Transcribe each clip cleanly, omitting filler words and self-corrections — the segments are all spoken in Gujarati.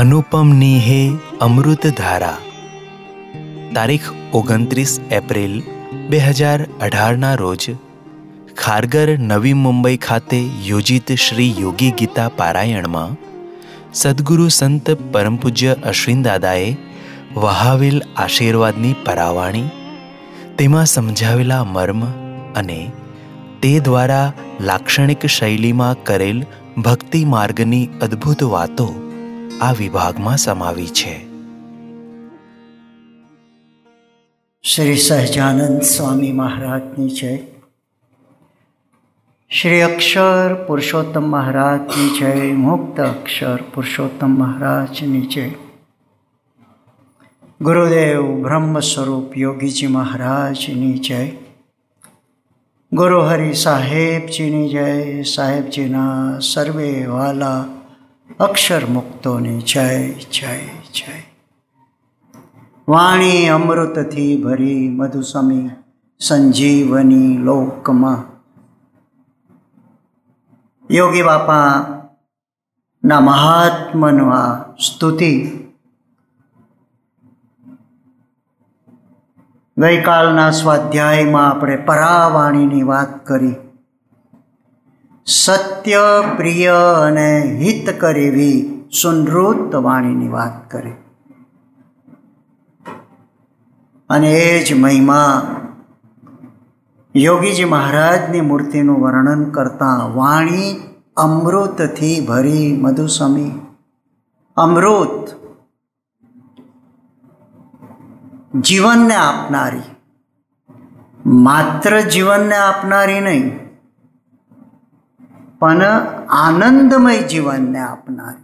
અનુપમ નીહે અમૃત ધારા. તારીખ 29 એપ્રિલ 2018ના રોજ ખારગર નવી મુંબઈ ખાતે યોજિત શ્રી યોગી ગીતા પારાયણમાં સદ્ગુરુ સંત પરમ પૂજ્ય અશ્વિન દાદાએ વહાવેલ આશીર્વાદની પરાવાણી, તેમાં સમજાવેલા મર્મ અને તે દ્વારા લાક્ષણિક શૈલીમાં કરેલ ભક્તિ માર્ગની અદ્ભુત વાતો આ વિભાગમાં સમાવી છે. શ્રી સહજાનંદ સ્વામી મહારાજની જય. શ્રી અક્ષર પુરુષોત્તમ મહારાજની જય. મુક્ત અક્ષર પુરુષોત્તમ મહારાજની જય. ગુરુદેવ બ્રહ્મ સ્વરૂપ યોગીજી મહારાજની જય. ગુરુ હરિ સાહેબજીની જય. સાહેબજીના સર્વે વાલા અક્ષર મુક્તોની જય જય જય. વાણી અમૃતથી ભરી મધુસમી સંજીવની લોકમાં. યોગી બાપાના મહાત્મનું આ સ્તુતિ ગઈકાલના સ્વાધ્યાયમાં આપણે પરાવાણીની વાત કરી. સત્ય, પ્રિય અને હિતકર એવી સુનૃત વાણીની વાત કરી અને એ જ મહિમા યોગીજી મહારાજની મૂર્તિનું વર્ણન કરતા વાણી અમૃતથી ભરી મધુસમી. અમૃત જીવનને આપનારી, માત્ર જીવનને આપનારી નહીં પણ આનંદમય જીવનને આપનારી.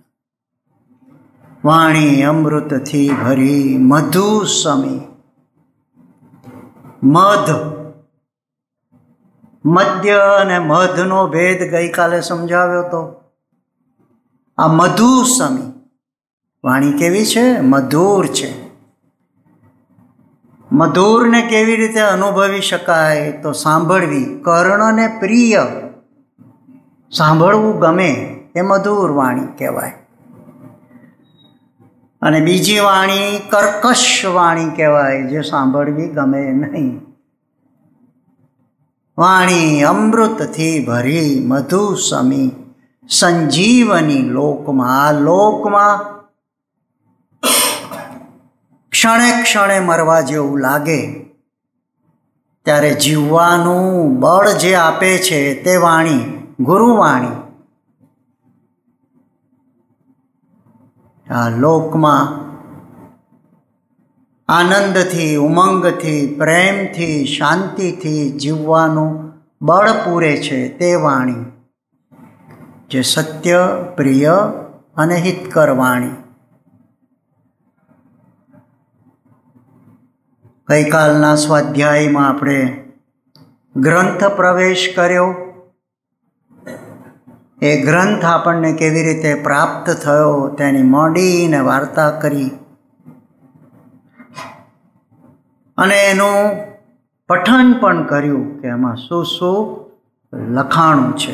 વાણી અમૃતથી ભરી મધુસમી. મધ, મધ્ય અને મધનો ભેદ ગઈકાલે સમજાવ્યો હતો. આ મધુસમી વાણી કેવી છે? મધુર છે. મધુરને કેવી રીતે અનુભવી શકાય? તો સાંભળવી. કર્ણને પ્રિય, સાંભળવું ગમે એ મધુર વાણી કહેવાય. અને બીજી વાણી કર્કશ વાણી કહેવાય, જે સાંભળવી ગમે નહીં. વાણી અમૃતથી ભરી મધુસમી સંજીવની લોકમાં. આ લોકમાં ક્ષણે ક્ષણે મરવા જેવું લાગે ત્યારે જીવવાનું બળ જે આપે છે તે વાણી, ગુરુવાણી. આ લોકમાં આનંદથી, ઉમંગથી, પ્રેમથી, શાંતિથી જીવવાનું બળ પૂરે છે તે વાણી, જે સત્ય, પ્રિય અને હિતકર વાણી. ગઈકાલના સ્વાધ્યાયમાં આપણે ગ્રંથ પ્રવેશ કર્યો. એ ગ્રંથ આપણને કેવી રીતે પ્રાપ્ત થયો તેની મોડીને વાર્તા કરી અને એનું પઠન પણ કર્યું કે એમાં શું શું લખાણું છે.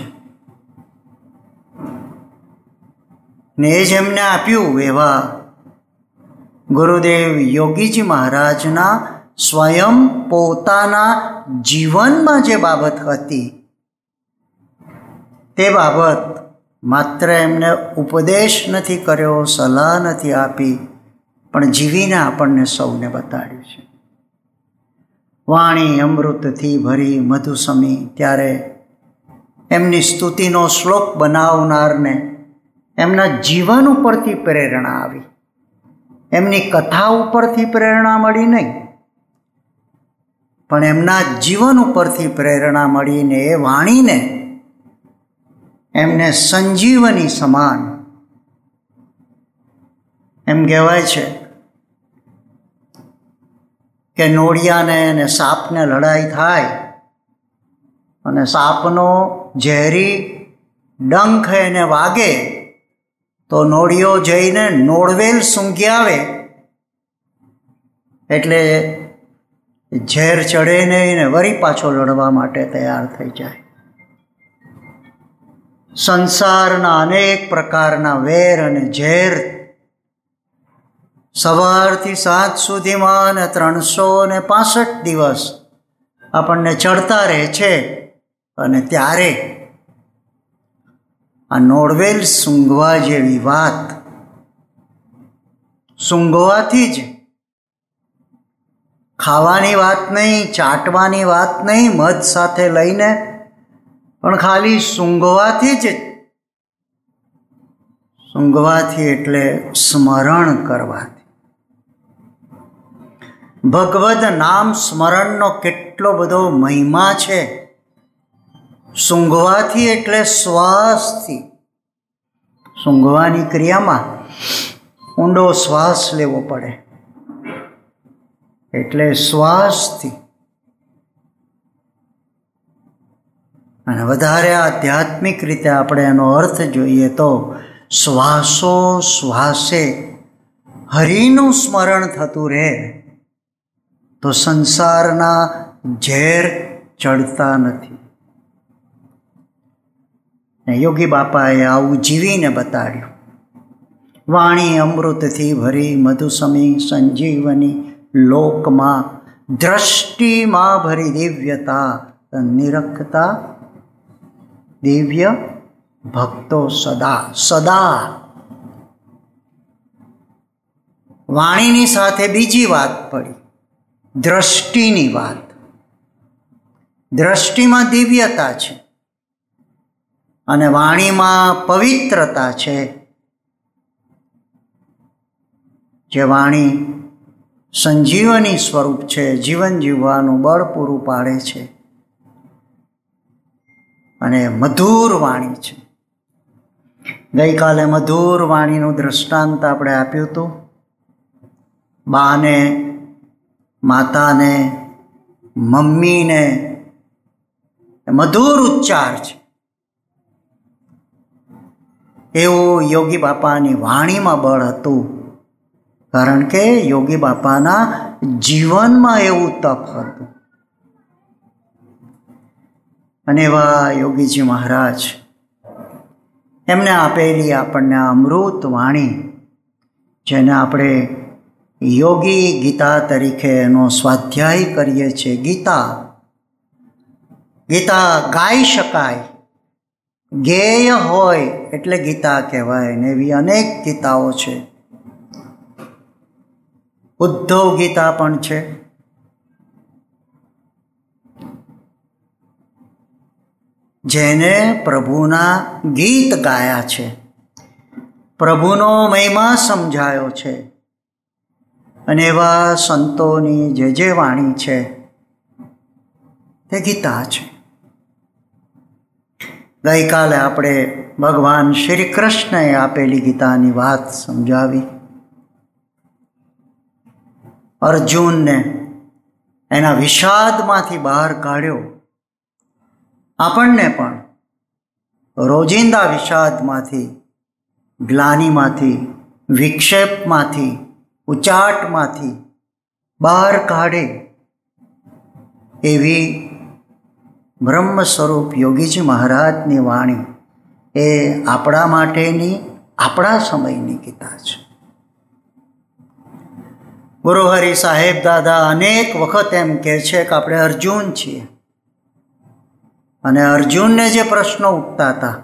ને એ જ એમને આપ્યું એવા ગુરુદેવ યોગીજી મહારાજના સ્વયં પોતાના જીવનમાં જે બાબત હતી તે બાબત માત્ર એમને ઉપદેશ નથી કર્યો, સલાહ નથી આપી, પણ જીવીને આપણને સૌને બતાડ્યું છે. વાણી અમૃતથી ભરી મધુસમી. ત્યારે એમની સ્તુતિનો શ્લોક બનાવનારને એમના જીવન ઉપરથી પ્રેરણા આવી. એમની કથા ઉપરથી પ્રેરણા મળી નહીં, પણ એમના જીવન ઉપરથી પ્રેરણા મળીને એ વાણીને એમને સંજીવની સમાન. એમ કહેવાય છે કે નોળિયાને અને સાપને લડાઈ થાય અને સાપનો ઝેરી ડંખ એને વાગે તો નોળિયો જઈને નોળવેલ સૂંઘી આવે એટલે ઝેર ચડે નહીં ને વળી પાછો લડવા માટે તૈયાર થઈ જાય. સંસારના અનેક પ્રકારના વેર અને ઝેર સવારથી સાંજ સુધીમાં અને 365 દિવસ આપણને ચડતા રહે છે. અને ત્યારે આ નોળવેલ સૂંઘવા જેવી વાત, સૂંઘવાથી જ, ખાવાની વાત નહીં, ચાટવાની વાત નહીં, મધ સાથે લઈને, પણ ખાલી સૂંઘવાથી જ, સૂંઘવાથી એટલે સ્મરણ કરવાથી. ભગવદ નામ સ્મરણનો કેટલો બધો મહિમા છે. સૂંઘવાથી એટલે શ્વાસથી, સૂંઘવાની ક્રિયામાં ઊંડો શ્વાસ લેવો પડે, એટલે શ્વાસથી. અને વધારે આધ્યાત્મિક રીતે આપણે એનો અર્થ જોઈએ તો શ્વાસો શ્વાસે હરિનું સ્મરણ થતું રહે તો સંસારના ઝેર ચડતા નથી. યોગી બાપાએ આવું જીવીને બતાડ્યું. વાણી અમૃતથી ભરી મધુસમી સંજીવની લોકમાં, દ્રષ્ટિમાં ભરી દિવ્યતા નિરખતા દિવ્ય ભક્તો સદા સદા. વાણીની સાથે બીજી વાત પડી, દ્રષ્ટિની વાત. દ્રષ્ટિમાં દિવ્યતા છે અને વાણીમાં પવિત્રતા છે. જે વાણી સંજીવની સ્વરૂપ છે, જીવન જીવવાનું બળ પૂરું પાડે છે અને મધુર વાણી છે. ગઈકાલે મધુર વાણીનું દૃષ્ટાંત આપણે આપ્યું હતું. બાને, માતાને, મમ્મીને મધુર ઉચ્ચાર છે. એવું યોગી બાપાની વાણીમાં બળ હતું, કારણ કે યોગી બાપાના જીવનમાં એવું તપ હતું. અને એવા યોગીજી મહારાજ, એમને આપેલી આપણને અમૃત વાણી, જેને આપણે યોગી ગીતા તરીકે એનો સ્વાધ્યાય કરીએ છીએ. ગીતા, ગીતા ગાઈ શકાય, ગેય હોય એટલે ગીતા કહેવાય. ને એવી અનેક ગીતાઓ છે. ઉદ્ધવ ગીતા પણ છે. જેને પ્રભુના ગીત ગાયા છે, પ્રભુનો મહિમા સમજાયો છે. અને એવા સંતોની જે વાણી છે તે ગીતા છે. ગઈકાલે આપણે ભગવાન શ્રી કૃષ્ણએ આપેલી ગીતાની વાત સમજાવી. અર્જુનને એના વિષાદમાંથી બહાર કાઢ્યો. આપણને પણ રોજિંદા વિષાદમાંથી, ગ્લાનિમાંથી, વિક્ષેપમાંથી, ઉચાટમાંથી બહાર કાઢે એવી બ્રહ્મ સ્વરૂપ યોગીજી મહારાજની વાણી એ આપણા માટેની, આપણા સમયની ગીતા છે. ગુરુ હરિ સાહેબ દાદા અનેક વખત એમ કહે છે કે આપણે અર્જુન છીએ. અને અર્જુનને જે પ્રશ્નો ઉઠતા હતા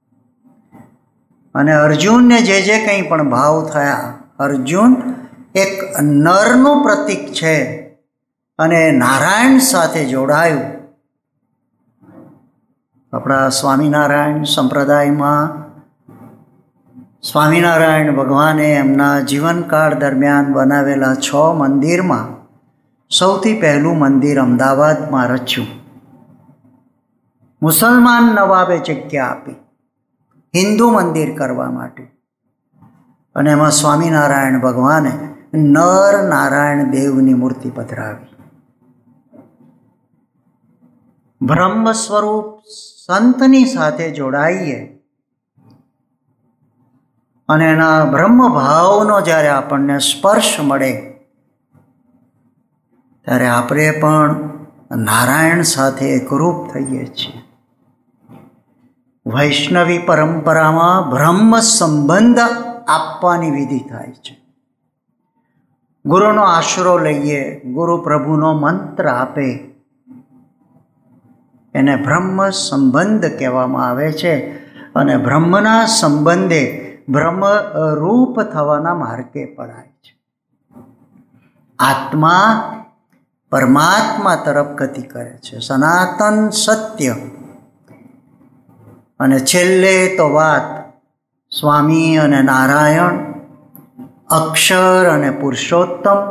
અને અર્જુનને જે કંઈ પણ ભાવ થયા, અર્જુન એક નરનું પ્રતીક છે અને નારાયણ સાથે જોડાયું. આપણા સ્વામિનારાયણ સંપ્રદાયમાં સ્વામિનારાયણ ભગવાને એમના જીવનકાળ દરમિયાન બનાવેલા 6 મંદિરમાં સૌથી પહેલું મંદિર અમદાવાદમાં રચ્યું. મુસલમાન નવાબે જગ્યા આપી હિન્દુ મંદિર કરવા માટે, અને એમાં સ્વામિનારાયણ ભગવાને નર નારાયણ દેવની મૂર્તિ પધરાવી. બ્રહ્મ સ્વરૂપ સંતની સાથે જોડાઈએ અને એના બ્રહ્મ ભાવનો જ્યારે આપણને સ્પર્શ મળે ત્યારે આપણે પણ નારાયણ સાથે એકરૂપ થઈએ છીએ. વૈષ્ણવી પરંપરામાં બ્રહ્મ સંબંધ આપવાની વિધિ થાય છે. ગુરુનો આશરો લઈએ, ગુરુ પ્રભુનો મંત્ર આપે, એને બ્રહ્મ સંબંધ કહેવામાં આવે છે. અને બ્રહ્મના સંબંધે બ્રહ્મ રૂપ થવાના માર્ગે પડાય છે. આત્મા પરમાત્મા તરફ ગતિ કરે છે, સનાતન સત્ય. અને છેલ્લે તો વાત સ્વામી અને નારાયણ, અક્ષર અને પુરુષોત્તમ,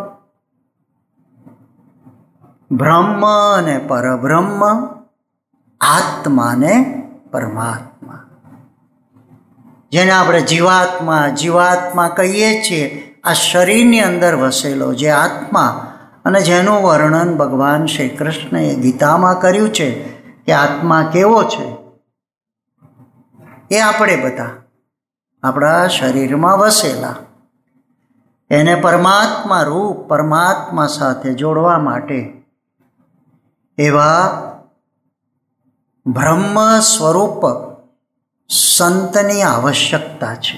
બ્રહ્મ અને પરબ્રહ્મ, આત્મા ને પરમાત્મા, જેને આપણે જીવાત્મા કહીએ છીએ. આ શરીરની અંદર વસેલો જે આત્મા, અને જેનું વર્ણન ભગવાન શ્રી કૃષ્ણએ ગીતામાં કર્યું છે કે આત્મા કેવો છે, એ આપણે બધા આપણા શરીરમાં વસેલા, એને પરમાત્મા રૂપ, પરમાત્મા સાથે જોડવા માટે એવા બ્રહ્મ સ્વરૂપ સંતની આવશ્યકતા છે.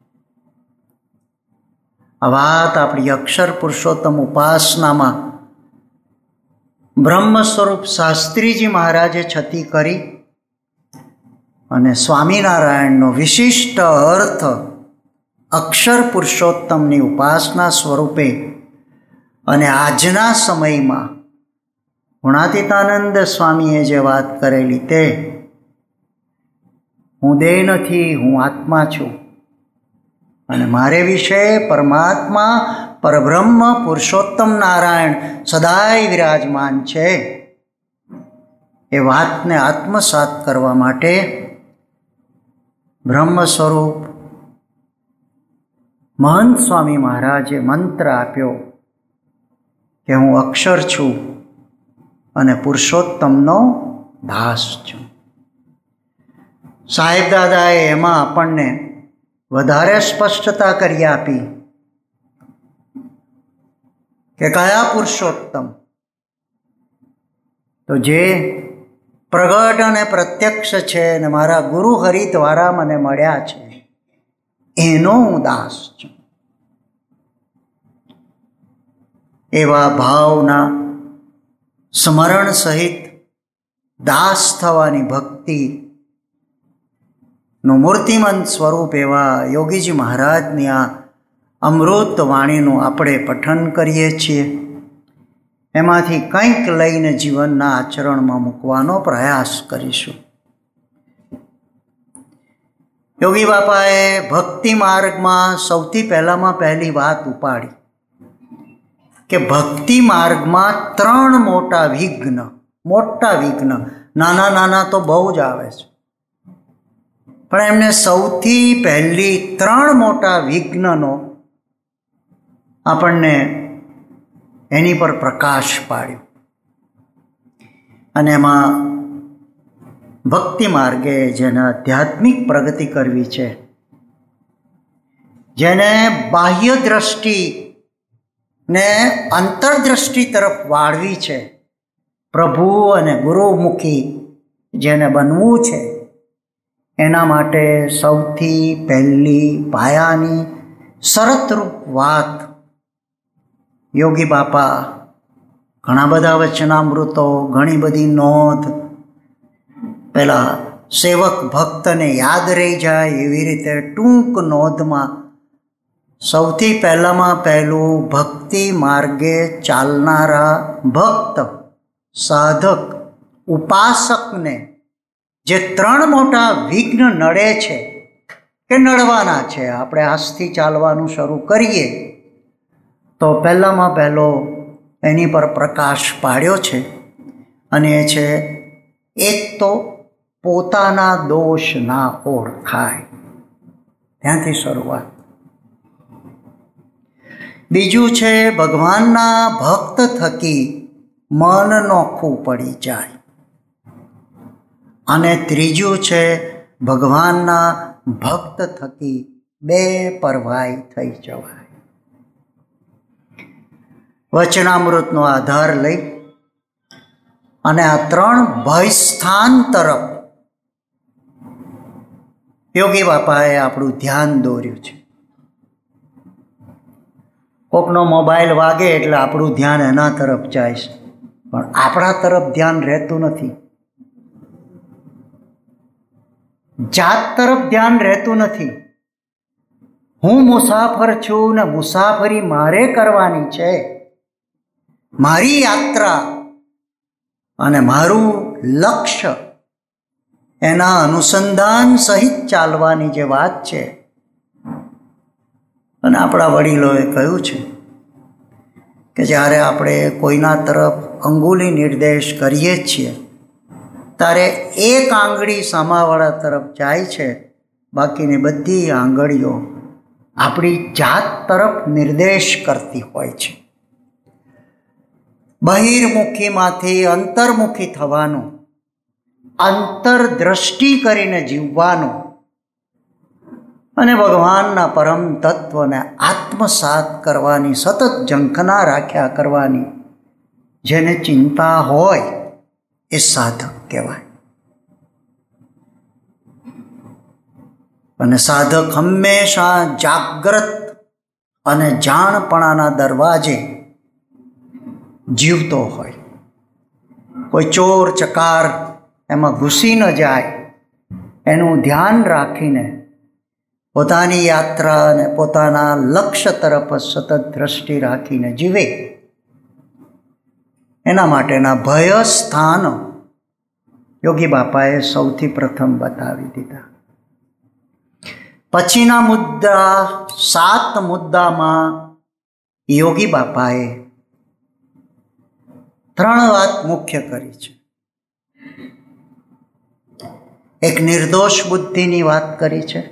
આ વાત આપણી અક્ષર પુરુષોત્તમ ઉપાસનામાં બ્રહ્મ સ્વરૂપ શાસ્ત્રીજી મહારાજે છતી કરી, અને સ્વામિનારાયણનો વિશિષ્ટ અર્થ અક્ષર પુરુષોત્તમની ઉપાસના સ્વરૂપે. અને આજના સમયમાં ગુણાતીતાનંદ સ્વામીએ જે વાત કરેલી તે, હું દેહ નથી, હું આત્મા છું, અને મારે વિશે પરમાત્મા પરબ્રહ્મ પુરુષોત્તમ નારાયણ સદાય વિરાજમાન છે. એ વાતને આત્મસાત કરવા માટે બ્રહ્મ સ્વરૂપ મહંત સ્વામી મહારાજે મંત્ર આપ્યો કે હું અક્ષર છું અને પુરુષોત્તમનો દાસ છું. સાહેબ દાદાએ એમાં આપણને વધારે સ્પષ્ટતા કરી આપી કે કયા પુરુષોત્તમ? તો જે પ્રગટ અને પ્રત્યક્ષ છે અને મારા ગુરુ હરિ દ્વારા મને મળ્યા છે, એનો હું દાસ છું. એવા ભાવના સ્મરણ સહિત દાસ થવાની ભક્તિનું મૂર્તિમંત સ્વરૂપ એવા યોગીજી મહારાજની આ અમૃત વાણીનું આપણે પઠન કરીએ છીએ. એમાંથી કંઈક લઈને જીવનના આચરણમાં મૂકવાનો પ્રયાસ કરીશું. યોગી બાપાએ ભક્તિ માર્ગમાં સૌથી પહેલી વાત ઉપાડી કે ભક્તિ માર્ગમાં 3 મોટા વિઘ્ન, નાના તો બહુ જ આવે છે, પણ એમને સૌથી પહેલી 3 મોટા વિઘ્નનો આપણને એની પર પ્રકાશ પાડ્યો. અને એમાં ભક્તિ માર્ગે જેને આધ્યાત્મિક પ્રગતિ કરવી છે, જેને બાહ્ય દ્રષ્ટિ ને અંતરદ્રષ્ટિ તરફ વાળવી છે, પ્રભુ અને ગુરુમુખી જેને બનવું છે, એના માટે સૌથી પહેલી પાયાની શરતરૂપ વાત યોગી બાપા ઘણા બધા વચનામૃતો, ઘણી બધી નોંધ, પેલા સેવક ભક્તને યાદ રહી જાય એવી રીતે ટૂંક નોંધમાં સૌથી પહેલું ભક્તિ માર્ગે ચાલનારા ભક્ત, સાધક, ઉપાસકને જે 3 મોટા વિઘ્ન નડે છે કે નડવાના છે, આપણે આજથી ચાલવાનું શરૂ કરીએ તો પહેલો એની પર પ્રકાશ પાડ્યો છે. અને એ છે, એક તો પોતાના દોષ ના ઓળખાય, ત્યાંથી શરૂઆત. બીજું છે ભગવાનના ભક્ત થકી મન નોખું પડી જાય. અને ત્રીજું છે ભગવાનના ભક્ત થકી બેપરવાઈ થઈ જવાય. વચનામૃતનો આધાર લઈ અને આ 3 ભયસ્થાન તરફ યોગી બાપાએ આપણું ધ્યાન દોર્યું છે. કોકનો મોબાઈલ વાગે એટલે આપણું ધ્યાન એના તરફ જાય છે, પણ આપણા તરફ ધ્યાન રહેતું નથી. જાત તરફ ધ્યાન રહેતું નથી. હું મુસાફર છું ને મુસાફરી મારે કરવાની છે. મારી યાત્રા અને મારું લક્ષ્ય એના અનુસંધાન સહિત ચાલવાની જે વાત છે. અને આપણા વડીલોએ કહ્યું છે કે જ્યારે આપણે કોઈના તરફ અંગુલી નિર્દેશ કરીએ છીએ ત્યારે એક આંગળી સામાવાળા તરફ જાય છે, બાકીની બધી આંગળીઓ આપણી જાત તરફ નિર્દેશ કરતી હોય છે. બહિર્મુખીમાંથી અંતર્મુખી થવાનું, અંતરદ્રષ્ટિ કરીને જીવવાનું અને ભગવાનના પરમ તત્વને આત્મસાત કરવાની સતત ઝંખના રાખ્યા કરવાની જેને ચિંતા હોય એ સાધક કહેવાય. અને સાધક હંમેશા જાગ્રત અને જાણપણાના દરવાજે જીવતો હોય. કોઈ ચોર ચકાર એમાં ઘૂસી ન જાય એનું ધ્યાન રાખીને પોતાની યાત્રા અને પોતાના લક્ષ્ય તરફ સતત દ્રષ્ટિ રાખીને જીવે. એના માટેના ભય સ્થાન યોગી બાપાએ સૌથી પ્રથમ બતાવી દીધા. પછીના મુદ્દા 7 મુદ્દામાં યોગી બાપાએ 3 વાત મુખ્ય કરી છે. એક નિર્દોષ બુદ્ધિની વાત કરી છે,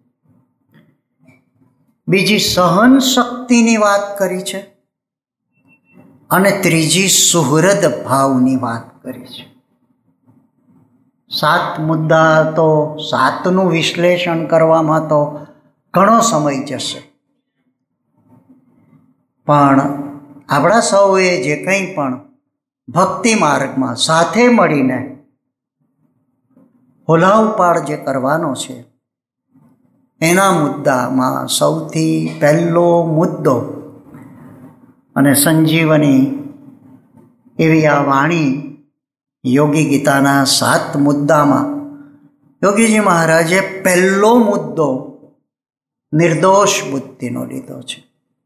બીજી સહન શક્તિની વાત કરી છે અને ત્રીજી સુહૃદ ભાવની વાત કરી છે. 7 મુદ્દા તો 7નું વિશ્લેષણ કરવામાં તો ઘણો સમય જશે, પણ આપણા સૌએ જે કંઈ પણ ભક્તિ માર્ગમાં સાથે મળીને હોલાઉપાડ જે કરવાનો છે એના મુદ્દામાં સૌથી પહેલો મુદ્દો અને સંજીવની એવી આ વાણી યોગી ગીતાના 7 મુદ્દામાં યોગીજી મહારાજે પહેલો મુદ્દો નિર્દોષ બુદ્ધિનો લીધો છે.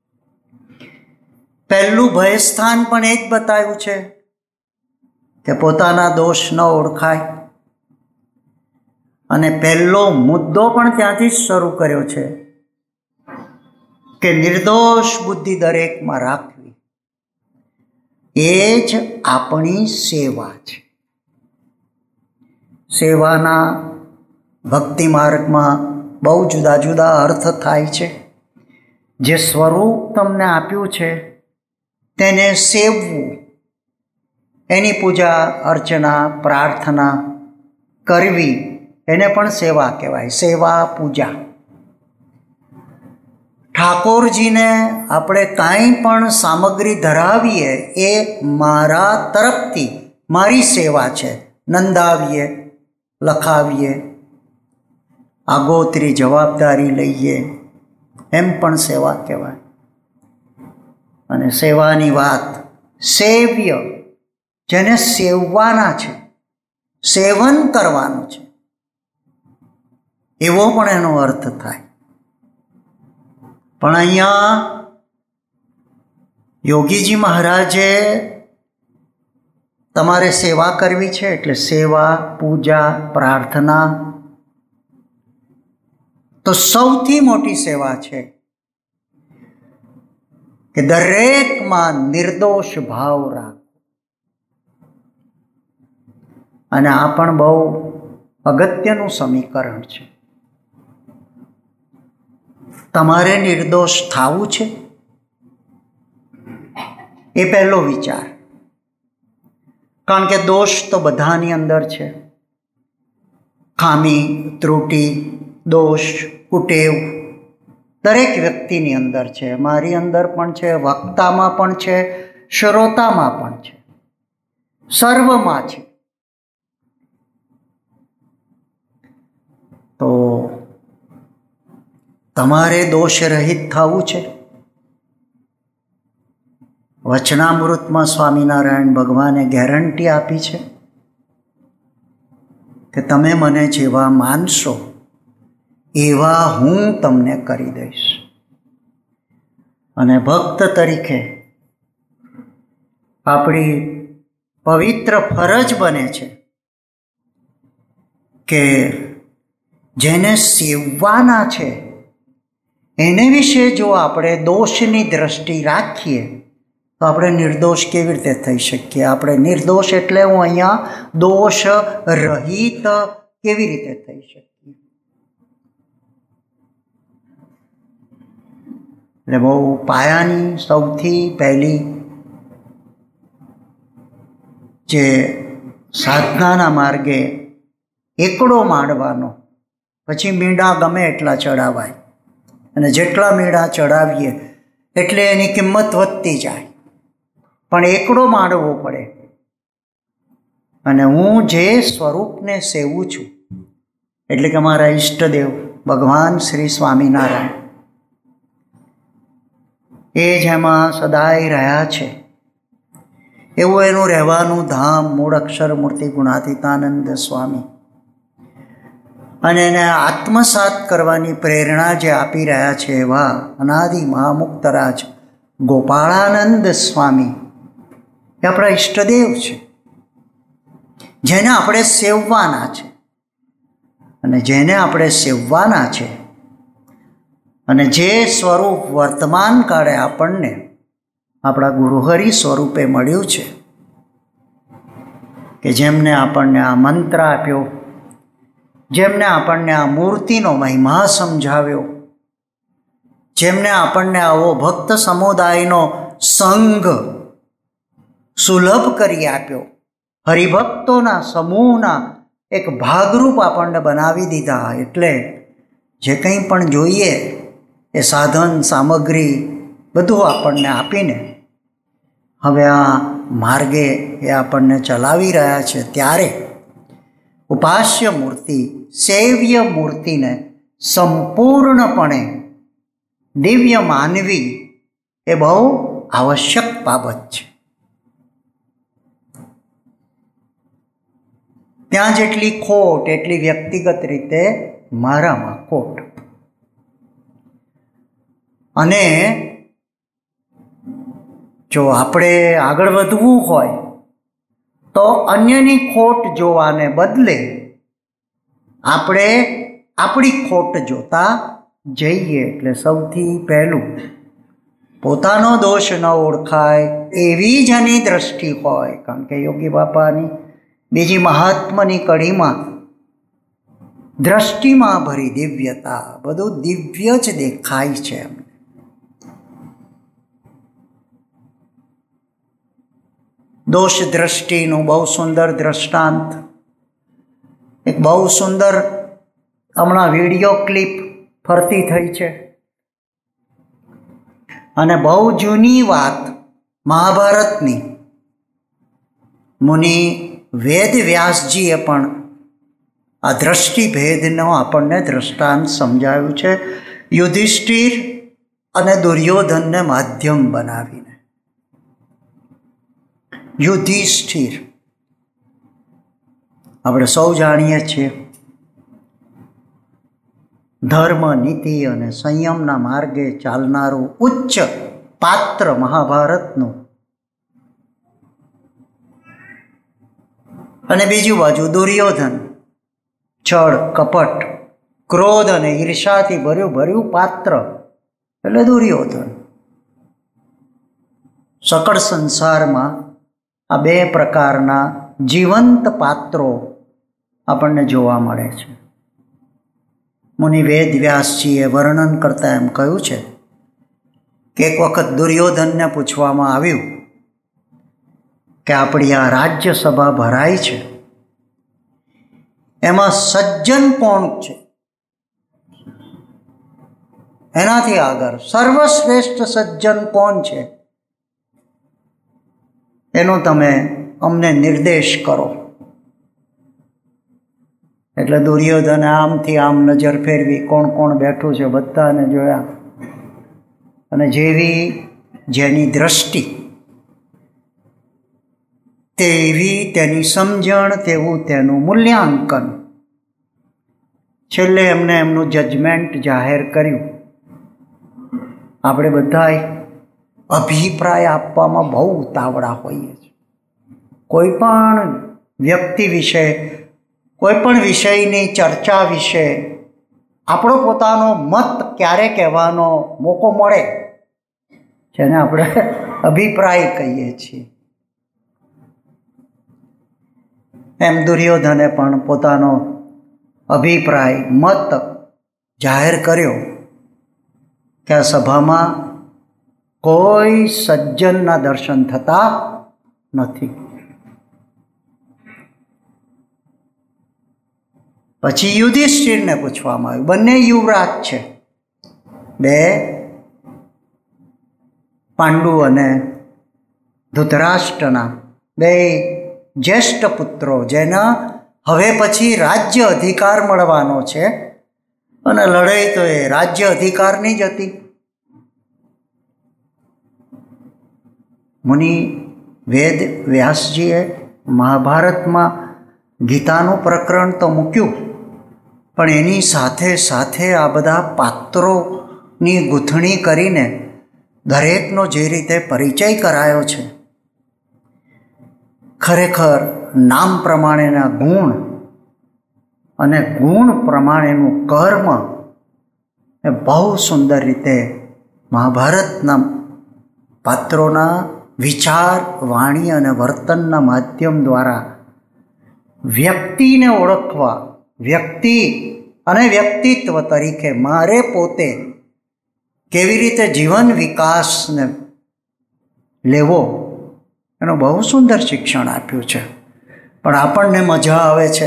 પહેલું ભયસ્થાન પણ એ જ બતાવ્યું છે કે પોતાના દોષ ન ઓળખાય, અને પહેલો મુદ્દો પણ ત્યાંથી જ શરૂ કર્યો છે કે નિર્દોષ બુદ્ધિ દરેકમાં રાખવી એ જ આપણી સેવા છે. સેવાના ભક્તિ માર્ગમાં બહુ જુદા જુદા અર્થ થાય છે. જે સ્વરૂપ તમને આપ્યું છે તેને સેવવું, એની પૂજા અર્ચના પ્રાર્થના કરવી એને પણ સેવા કહેવાય. સેવા પૂજા. ઠાકોરજીને આપણે કાંઈ પણ સામગ્રી ધરાવીએ એ મારા તરફથી મારી સેવા છે. નંદાવીએ, લખાવીએ, આગોતરી જવાબદારી લઈએ એમ પણ સેવા કહેવાય. અને સેવાની વાત સેવ્ય, જેને સેવવાના છે, સેવન કરવાનું છે, એવો પણ એનો અર્થ થાય. પણ અહીંયા યોગીજી મહારાજે તમારે સેવા કરવી છે એટલે સેવા, પૂજા, પ્રાર્થના તો સૌથી મોટી સેવા છે કે દરેકમાં નિર્દોષ ભાવ રાખ. અને આ પણ બહુ અગત્યનું સમીકરણ છે. તમારે નિર્દોષ થવું છે એ પહેલો વિચાર, કારણ કે દોષ તો બધાની અંદર છે. ખામી, ત્રુટી, દોષ, કુટેવ દરેક વ્યક્તિની અંદર છે. મારી અંદર પણ છે, વક્તામાં પણ છે, શ્રોતામાં પણ છે, સર્વમાં છે. તો તમારે દોષ રહિત થવું છે વચનામૃતમાં સ્વામિનારાયણ ભગવાને ગેરંટી આપી છે કે તમે મને જેવા માનશો એવા હું તમને કરી દઈશ. અને ભક્ત તરીકે આપણી પવિત્ર ફરજ બને છે કે જેને સેવવાના છે એને વિશે જો આપણે દોષની દ્રષ્ટિ રાખીએ તો આપણે નિર્દોષ કેવી રીતે થઈ શકીએ? આપણે નિર્દોષ એટલે હું અહીંયા દોષ રહિત કેવી રીતે થઈ શકીએ? એટલે બહુ પાયાની સૌથી પહેલી જે સાધનાના માર્ગે એકડો માંડવાનો, પછી મીંડા ગમે એટલા ચડાવાય અને જેટલા મીંડા ચડાવીએ એટલે એની કિંમત વધતી જાય, પણ એકડો માંડવો પડે. અને હું જે સ્વરૂપને સેવું છું એટલે કે મારા ઈષ્ટદેવ ભગવાન શ્રી સ્વામિનારાયણ એ જેમાં સદાય રહ્યા છે એવું એનું રહેવાનું ધામ મૂળ અક્ષર મૂર્તિ ગુણાતીતાનંદ સ્વામી, અને એને આત્મસાત કરવાની પ્રેરણા જે આપી રહ્યા છે એવા અનાદિ મહામુક્તરાજ ગોપાળાનંદ સ્વામી એ આપણા ઈષ્ટદેવ છે, જેને આપણે સેવવાના છે. અને જેને આપણે સેવવાના છે અને જે સ્વરૂપ વર્તમાન કાળે આપણને આપણા ગુરુહરિ સ્વરૂપે મળ્યું છે, કે જેમને આપણને આ મંત્ર આપ્યો, જેમને આપણને આ મૂર્તિનો મહિમા સમજાવ્યો, જેમને આપણને આવો ભક્ત સમુદાયનો સંઘ સુલભ કરી આપ્યો, હરિભક્તોના સમૂહના એક ભાગરૂપ આપણને બનાવી દીધા. એટલે જે કંઈ પણ જોઈએ એ સાધન સામગ્રી બધું આપણને આપીને હવે આ માર્ગે એ આપણને ચલાવી રહ્યા છે. ત્યારે ઉપાસ્ય મૂર્તિ, સેવ્ય મૂર્તિને સંપૂર્ણપણે દિવ્ય માનવી એ બહુ આવશ્યક બાબત છે. ત્યાં જેટલી ખોટ એટલી વ્યક્તિગત રીતે મારામાં ખોટ. અને જો આપણે આગળ વધવું હોય તો અન્યની ખોટ જોવાને બદલે આપણે આપણી ખોટ જોતા જઈએ. એટલે સૌથી પહેલું પોતાનો દોષ ન ઓળખાય એવી જ એની દ્રષ્ટિ હોય. કારણ કે યોગી બાપાની બીજી મહાત્માની કડીમાં દ્રષ્ટિમાં ભરી દિવ્યતા, બધું દિવ્ય જ દેખાય છે. દોષ દ્રષ્ટિનું બહુ સુંદર દ્રષ્ટાંત, એક બહુ સુંદર હમણાં વિડીયો ક્લિપ ફરતી થઈ છે, અને બહુ જૂની વાત મહાભારતની મુનિ વેદ વ્યાસજીએ પણ આ દ્રષ્ટિભેદનો આપણને દ્રષ્ટાંત સમજાવ્યું છે, યુધિષ્ઠિર અને દુર્યોધનને માધ્યમ બનાવીને. યુધિષ્ઠિર આપણે સૌ જાણીએ છીએ ધર્મ, નીતિ અને સંયમના માર્ગે ચાલનારું ઉચ્ચ પાત્ર મહાભારતનું, અને બીજી બાજુ દુર્યોધન છળ, કપટ, ક્રોધ અને ઈર્ષાથી ભર્યું પાત્ર એટલે દુર્યોધન. સકળ સંસારમાં આ બે પ્રકારના જીવંત પાત્રો આપણને જોવા મળે છે. મુનિ વેદ વ્યાસજીએ વર્ણન કરતા એમ કહ્યું છે કે એક વખત દુર્યોધનને પૂછવામાં આવ્યું કે આપણી આ રાજ્યસભા ભરાય છે એમાં સજ્જન કોણ છે? એનાથી આગળ સર્વશ્રેષ્ઠ સજ્જન કોણ છે? એનો તમે અમને નિર્દેશ કરો. એટલે દુર્યોધને આમથી આમ નજર ફેરવી, કોણ કોણ બેઠું છે બધાને જોયા, અને જેવી જેની દ્રષ્ટિ તેવી તેની સમજણ, તેવું તેનું મૂલ્યાંકન. છેલ્લે એમને એમનું જજમેન્ટ જાહેર કર્યું. આપણે બધા અભિપ્રાય આપવામાં બહુ ઉતાવળા હોઈએ છીએ. કોઈ પણ વ્યક્તિ વિશે, કોઈ પણ વિષયની ચર્ચા વિશે આપણો પોતાનો મત ક્યારે કહેવાનો મોકો મળે, જેને આપણે અભિપ્રાય કહીએ છીએ. એમ દુર્યોધને પણ પોતાનો અભિપ્રાય, મત જાહેર કર્યો કે આ સભામાં કોઈ સજ્જનના દર્શન થતા નથી. પછી યુધિષ્ઠિરને પૂછવામાં આવ્યું. બંને યુવરાજ છે, બે પાંડુ અને ધૃતરાષ્ટ્રના બે જ્યેષ્ઠ પુત્રો, જેના હવે પછી રાજ્ય અધિકાર મળવાનો છે. અને લડાઈ તો એ રાજ્ય અધિકારની જ હતી. મુનિ વેદ વ્યાસજીએ મહાભારતમાં ગીતાનું પ્રકરણ તો મૂક્યું, પણ એની સાથે સાથે આ બધા પાત્રોની ગૂંથણી કરીને દરેકનો જે રીતે પરિચય કરાયો છે, ખરેખર નામ પ્રમાણેના ગુણ અને ગુણ પ્રમાણેનું કર્મ એ બહુ સુંદર રીતે મહાભારતના પાત્રોના વિચાર, વાણી અને વર્તનના માધ્યમ દ્વારા વ્યક્તિને ઓળખવા, વ્યક્તિ અને વ્યક્તિત્વ તરીકે મારે પોતે કેવી રીતે જીવન વિકાસને લેવો, એનું બહુ સુંદર શિક્ષણ આપ્યું છે. પણ આપણને મજા આવે છે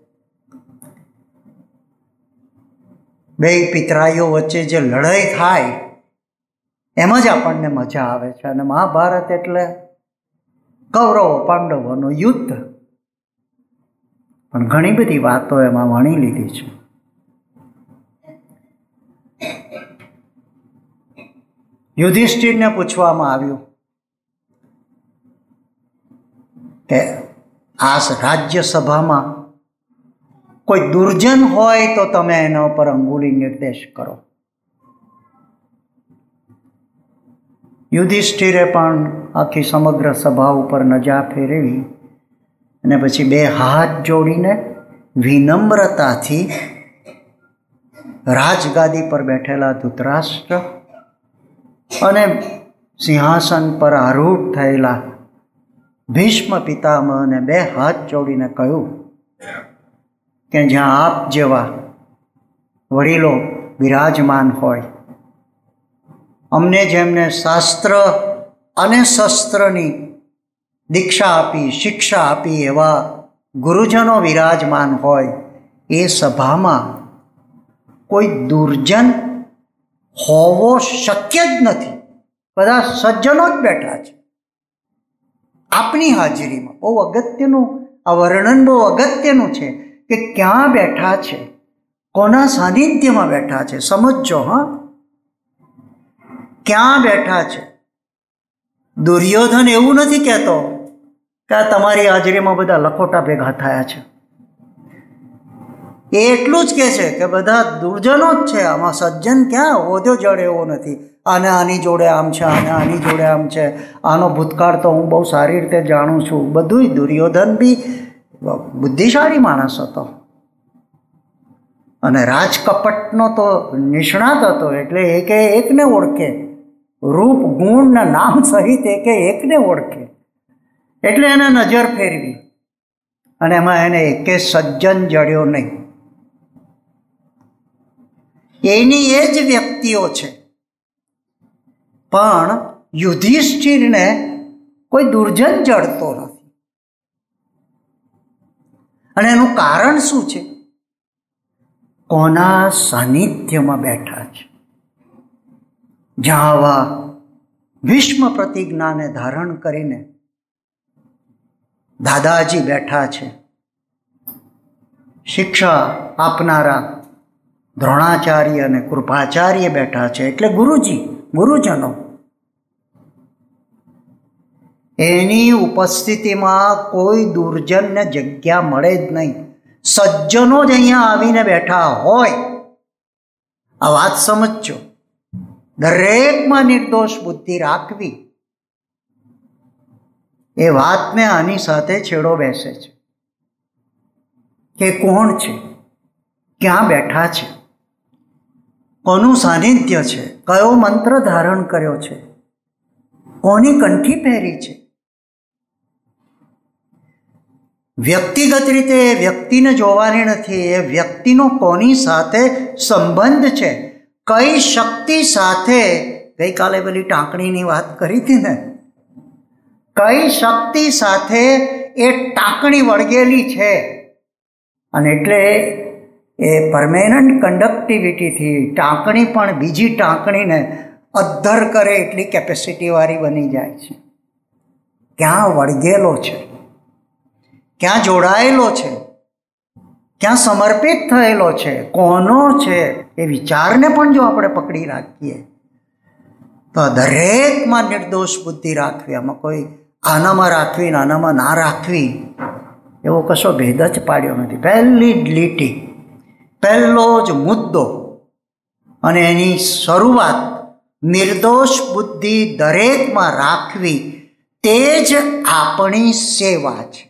બે પિતરાઈઓ વચ્ચે જે લડાઈ થાય એમ જ આપણને મજા આવે છે. અને મહાભારત એટલે કૌરવો પાંડવોનું યુદ્ધ, પણ ઘણી બધી વાતો એમાં વણી લીધી છે. યુધિષ્ઠિરને પૂછવામાં આવ્યું કે આ રાજ્યસભામાં કોઈ દુર્જન હોય તો તમે એના ઉપર અંગુલી નિર્દેશ કરો. યુધિષ્ઠિરે પણ આખી સમગ્ર સભા ઉપર નજર ફેરવી અને પછી બે હાથ જોડીને વિનમ્રતાથી રાજગાદી પર બેઠેલા ધૃતરાષ્ટ્ર અને સિંહાસન પર આરૂઢ થયેલા ભીષ્મ પિતામહને બે હાથ જોડીને કહ્યું કે જ્યાં આપ જેવા વડીલો બિરાજમાન હોય, અમને જેમને શાસ્ત્ર અને શસ્ત્રની દીક્ષા આપી, શિક્ષા આપી એવા ગુરુજનો વિરાજમાન હોય, એ સભામાં કોઈ દુર્જન હોવો શક્ય જ નથી. બધા સજ્જનો જ બેઠા છે આપની હાજરીમાં. બહુ અગત્યનું આ વર્ણન, બહુ અગત્યનું છે કે ક્યાં બેઠા છે, કોના સાનિધ્યમાં બેઠા છે. સમજો હા, ક્યાં બેઠા છે. દુર્યોધન એવું નથી કહેતો કે આ તમારી હાજરીમાં બધા લખોટા ભેગા થયા છે. એ એટલું જ કહે છે કે બધા દુર્જનો જ છે, આમાં સજ્જન ક્યાં, હોદ્યો જડ એવો નથી. આને આની જોડે આમ છે, આને આની જોડે આમ છે, આનો ભૂતકાળ તો હું બહુ સારી રીતે જાણું છું. બધુંય દુર્યોધન બી બુદ્ધિશાળી માણસ હતો અને રાજકપટનો તો નિષ્ણાત હતો. એટલે એકે એકને ઓળખે, રૂપ ગુણના નામ સહિત એકે એકને ઓળખે. એટલે એને નજર ફેરવી અને એમાં એને એકે સજ્જન જડ્યો નહીં. એની એ જ વ્યક્તિઓ છે, પણ યુધિષ્ઠિરને કોઈ દુર્જન જડતો નથી. અને એનું કારણ શું છે? કોના સાનિધ્યમાં બેઠા છે. જ્યાં આવા ભીષ્મ પ્રતિજ્ઞાને ધારણ કરીને દાદાજી બેઠા છે, શિક્ષા આપનારા દ્રોણાચાર્ય અને કૃપાચાર્ય બેઠા છે, એટલે ગુરુજી, ગુરુજનો. એની ઉપસ્થિતિમાં કોઈ દુર્જનને જગ્યા મળે જ નહીં. સજ્જનો જ અહીંયા આવીને બેઠા હોય. આ વાત સમજજો. દરેકમાં નિર્દોષ બુદ્ધિ રાખવી, એ વાતને આની સાથે છેડો બેસે છે કે કોણ છે, ક્યાં બેઠા છે, કોનું સાનિધ્ય છે, કયો મંત્ર ધારણ કર્યો છે, કોની કંઠી પહેરી છે. વ્યક્તિગત રીતે એ વ્યક્તિને જોવાની નથી, એ વ્યક્તિનો કોની સાથે સંબંધ છે, કઈ શક્તિ સાથે. ગઈકાલે પેલી ટાંકણીની વાત કરી હતી ને, કઈ શક્તિ સાથે એ ટાંકણી વળગેલી છે. અને એટલે એ પરમેનન્ટ કન્ડક્ટિવિટીથી ટાંકણી પણ બીજી ટાંકણીને અદ્ધર કરે એટલી કેપેસિટીવાળી બની જાય છે. ક્યાં વળગેલો છે, ક્યાં જોડાયેલો છે, ક્યાં સમર્પિત થયેલો છે, કોનો છે, એ વિચારને પણ જો આપણે પકડી રાખીએ તો દરેકમાં નિર્દોષ બુદ્ધિ રાખવી. આમાં કોઈ આનામાં રાખવી ને આનામાં ના રાખવી એવો કશો ભેદ જ પાડ્યો નથી. પહેલી જ લીટી, પહેલો જ મુદ્દો અને એની શરૂઆત નિર્દોષ બુદ્ધિ દરેકમાં રાખવી, તે જ આપણી સેવા છે.